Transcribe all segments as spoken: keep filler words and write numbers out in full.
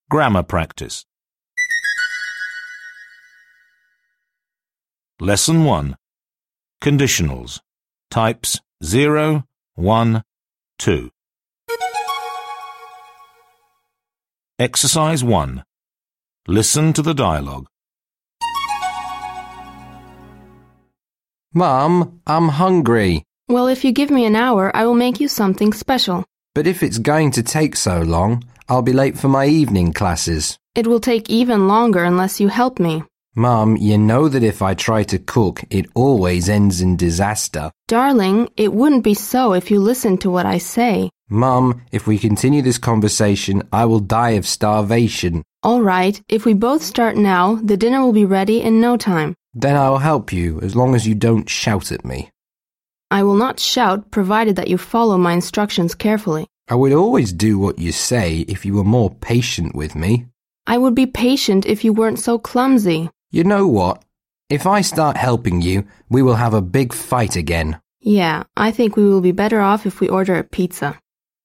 Grammar practice. Lesson one. Conditionals. Types zero, one, two. Exercise one. Listen to the dialogue. Mum, I'm hungry. Well, if you give me an hour, I will make you something special. But if it's going to take so long, I'll be late for my evening classes. It will take even longer unless you help me. Mum, you know that if I try to cook, it always ends in disaster. Darling, it wouldn't be so if you listened to what I say. Mum, if we continue this conversation, I will die of starvation. All right, if we both start now, the dinner will be ready in no time. Then I'll help you, as long as you don't shout at me. I will not shout, provided that you follow my instructions carefully. I would always do what you say if you were more patient with me. I would be patient if you weren't so clumsy. You know what? If I start helping you, we will have a big fight again. Yeah, I think we will be better off if we order a pizza.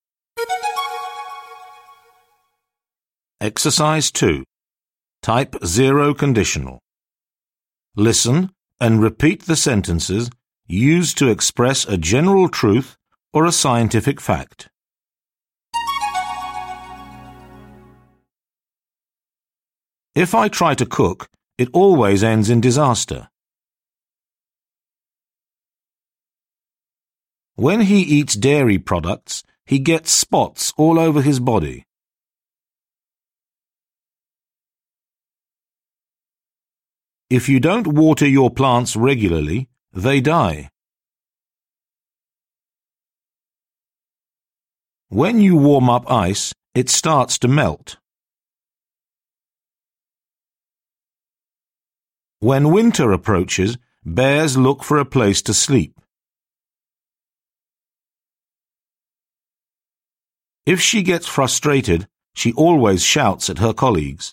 Exercise two. Type zero conditional. Listen and repeat the sentences used to express a general truth or a scientific fact. If I try to cook, it always ends in disaster. When he eats dairy products, he gets spots all over his body. If you don't water your plants regularly, they die. When you warm up ice, it starts to melt. When winter approaches, bears look for a place to sleep. If she gets frustrated, she always shouts at her colleagues.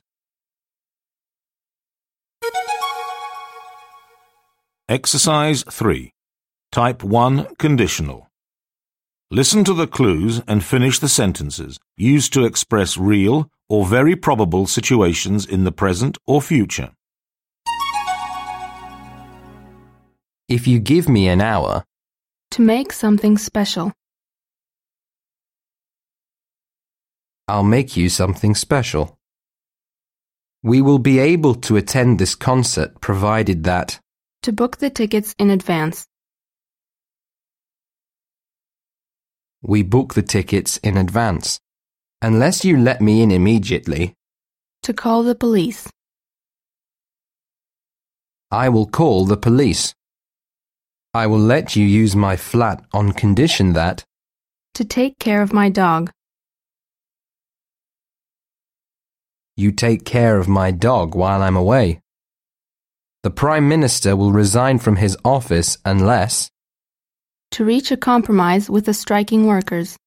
Exercise three. Type one conditional. Listen to the clues and finish the sentences used to express real or very probable situations in the present or future. If you give me an hour, To make something special. I'll make you something special. We will be able to attend this concert provided that To book the tickets in advance. we book the tickets in advance. Unless you let me in immediately, To call the police. I will call the police. I will let you use my flat on condition that To take care of my dog. you take care of my dog while I'm away. The Prime Minister will resign from his office unless To reach a compromise with the striking workers.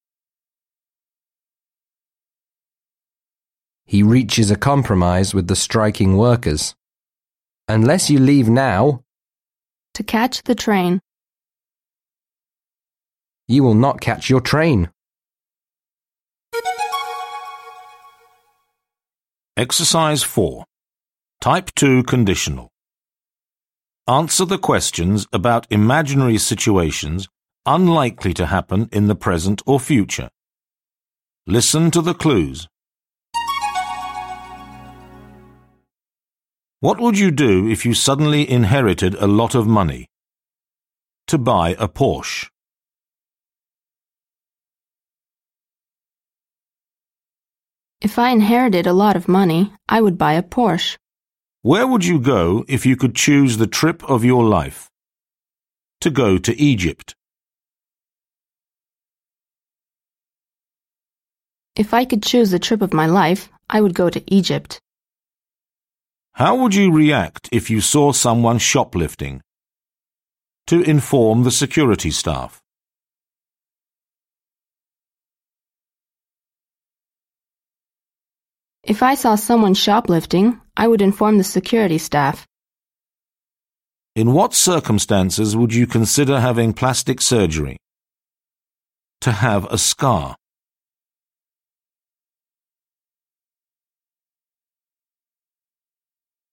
he reaches a compromise with the striking workers. Unless you leave now, To catch the train. you will not catch your train. Exercise four. Type two conditional. Answer the questions about imaginary situations unlikely to happen in the present or future. Listen to the clues. What would you do if you suddenly inherited a lot of money? To buy a Porsche. If I inherited a lot of money, I would buy a Porsche. Where would you go if you could choose the trip of your life? To go to Egypt. If I could choose the trip of my life, I would go to Egypt. How would you react if you saw someone shoplifting? To inform the security staff. If I saw someone shoplifting, I would inform the security staff. In what circumstances would you consider having plastic surgery? To have a scar.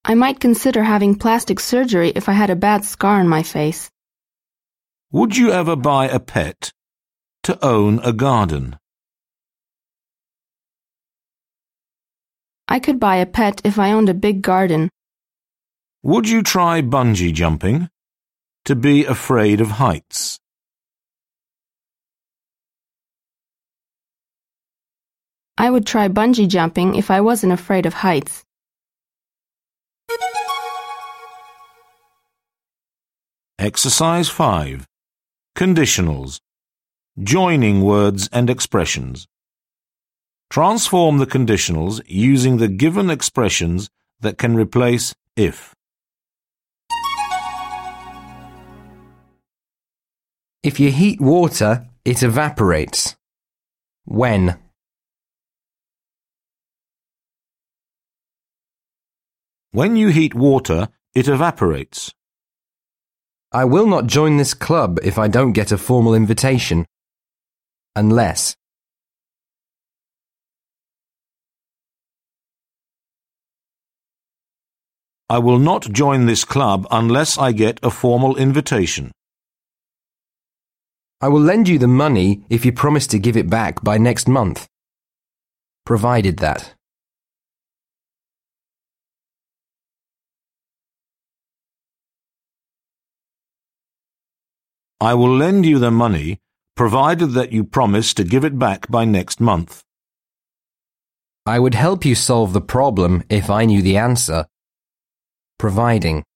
I might consider having plastic surgery if I had a bad scar on my face. Would you ever buy a pet? To own a garden. I could buy a pet if I owned a big garden. Would you try bungee jumping? To be afraid of heights. I would try bungee jumping if I wasn't afraid of heights. Exercise five. Conditionals. Joining words and expressions. Transform the conditionals using the given expressions that can replace if. If you heat water, it evaporates. When? When you heat water, it evaporates. I will not join this club if I don't get a formal invitation. Unless. I will not join this club unless I get a formal invitation. I will lend you the money if you promise to give it back by next month. Provided that. I will lend you the money, provided that you promise to give it back by next month. I would help you solve the problem if I knew the answer. Providing.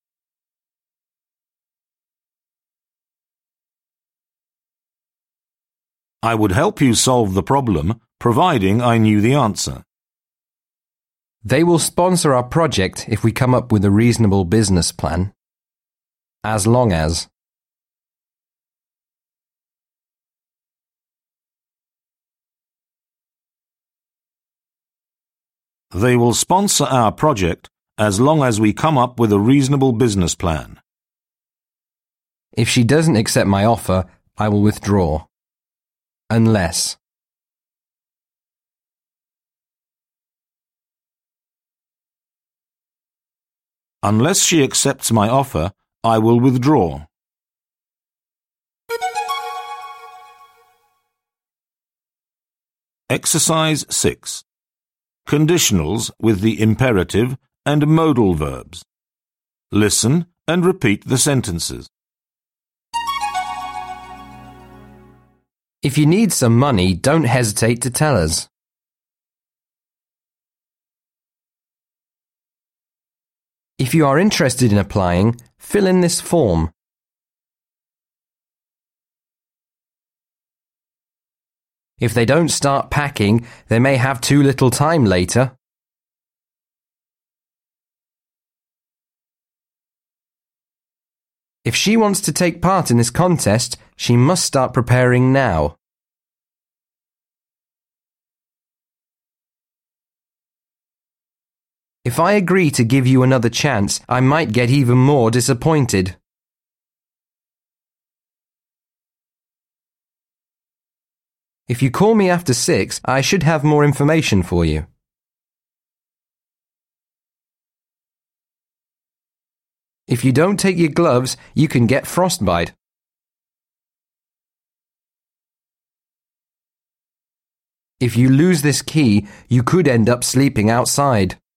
I would help you solve the problem, providing I knew the answer. They will sponsor our project if we come up with a reasonable business plan. As long as. They will sponsor our project as long as we come up with a reasonable business plan. If she doesn't accept my offer, I will withdraw. Unless. Unless she accepts my offer, I will withdraw. Exercise six. Conditionals with the imperative and modal verbs. Listen and repeat the sentences. If you need some money, don't hesitate to tell us. If you are interested in applying, fill in this form. If they don't start packing, they may have too little time later. If she wants to take part in this contest, she must start preparing now. If I agree to give you another chance, I might get even more disappointed. If you call me after six, I should have more information for you. If you don't take your gloves, you can get frostbite. If you lose this key, you could end up sleeping outside.